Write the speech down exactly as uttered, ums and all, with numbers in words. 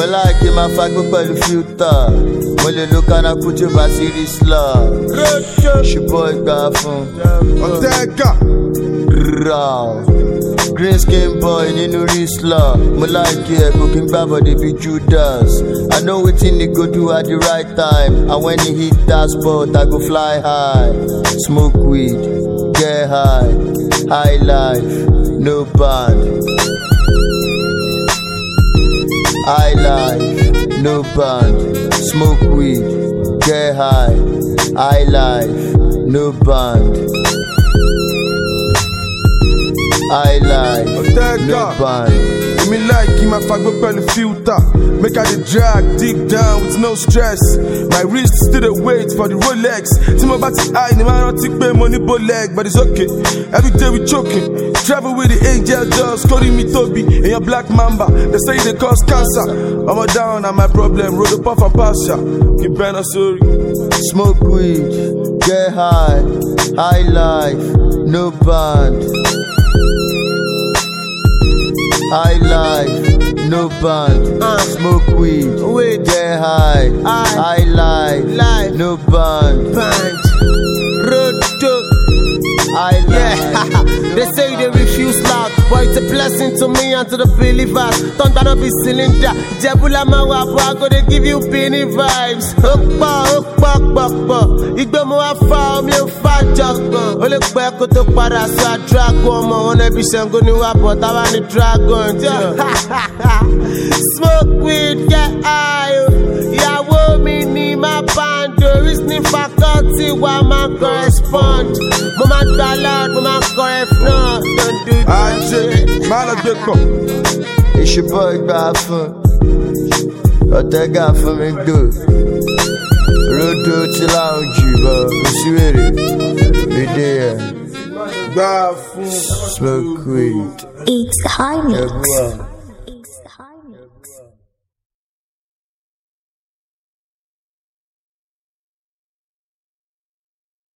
like my fagbó pẹ̀lú filter. Mo lè lo kanaku tí ó bá sí rí slur. Ṣùgbọ́n ìgbà fún. Ọ̀tẹ́ẹ̀ká. Raw. Green skin boy nínú Rizla. Mo like ẹ kò kí n gbá bọ̀dé bí Judas. I know wetin he go do at the right time. And when he hit that spot, I go fly high. Smoke weed, get high. High life, no band. High life, no band. Smoke weed, get high. High life, no band. I like, no band. Me like him, I fuck up on the filter. Make out the drag deep down with no stress. My wrist still a wait for the Rolex. Timo Bati eye, the man don't take pay money but leg, but it's okay. Every day we choking. Travel with the angel dogs, calling me Toby and your black mamba. They say they cause cancer. I'm a down on my problem. Roll the puff and pass ya. Keep better sorry. Smoke weed, get high. High life, no band. High life, no band. Uh, Smoke weed, weed, get high. High, high life, life, no band. Band. Road to. I yeah, they say they refuse loud, but it's a blessing to me and to the believers. Don't turn up his cylinder. Jebula Mawapo, I go to give you penny vibes. Hukba, hukba, hukba. Igbe mo wa fa mi o fa jọgbọn. O le pẹ́ kó tó padà sí a dragon ọmọ wọn ẹbí Ṣàngó ni wà bọ̀ táwa ni dragon. Smoke weed, get high. Ìyàwó mi ni má bando. Reasoning faculty wa máa correspond. Mo máa gbà loud, mo máa correct náà. Don't do that shit. Man of the cup. It's your boy gbà fún. Ọ̀tẹ́gà fún mi good. Rodo tí láwọn jù bọ̀ kò sí wèrè. Èdè ẹ̀. Gbà fún. Smoke weed. It's high mix. Everyone. It's high.